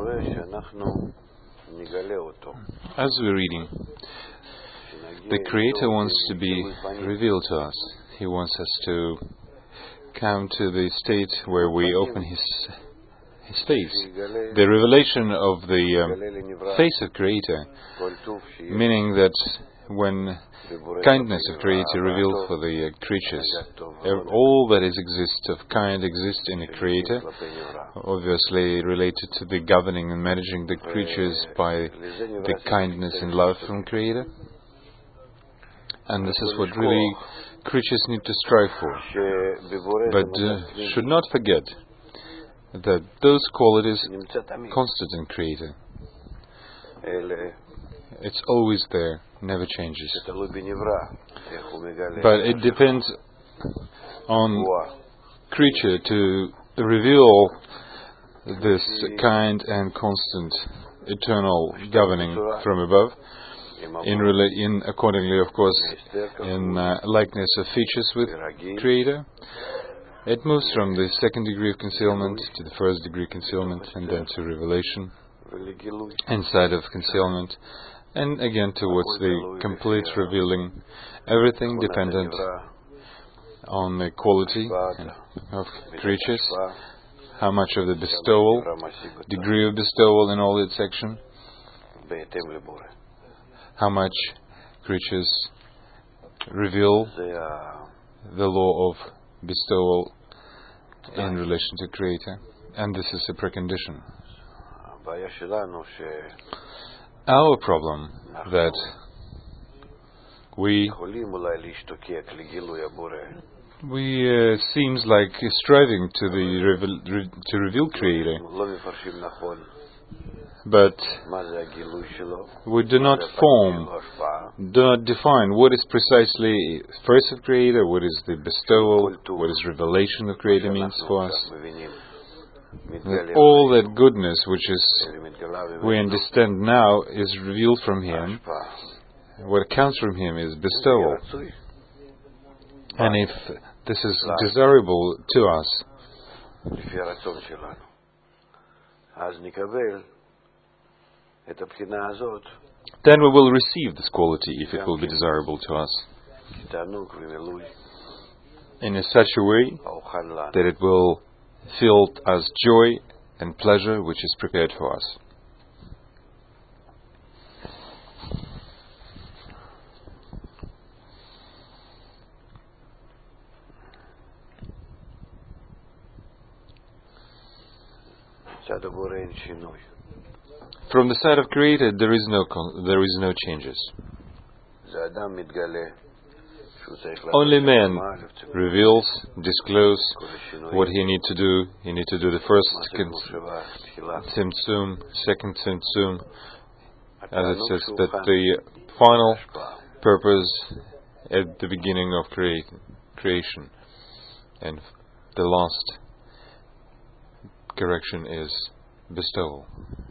As we're reading, the Creator wants to be revealed to us. He wants us to come to the state where we open His face. The revelation of the face of Creator, meaning that when kindness of Creator revealed for the creatures, all that exists of kind exists in a Creator, obviously related to the governing and managing the creatures by the kindness and love from Creator. And this is what really creatures need to strive for. But should not forget that those qualities constant in Creator. It's always there, never changes. But it depends on creature to reveal this kind and constant eternal governing from above, in accordingly, of course, in likeness of features with Creator. It moves from the second degree of concealment to the first degree concealment, and then to revelation inside of concealment, and again towards the complete revealing. Everything dependent on the quality of creatures, how much of the bestowal, degree of bestowal in all its action, how much creatures reveal the law of bestowal in relation to Creator, and this is a precondition. Our problem that we seems like striving to reveal Creator, but we do not define what is precisely first of Creator, what is the bestowal, what is revelation of Creator means for us. That all that goodness which is we understand now is revealed from Him. What comes from Him is bestowal. And if this is desirable to us, then we will receive this quality if it will be desirable to us, in such a way that it will fill us joy and pleasure which is prepared for us. From the side of Creator, there is no changes. Only man reveals, discloses what he needs to do. He needs to do the first tzimtzum, second tzimtzum, as it says that the final purpose at the beginning of creation, and the last correction is bestowal.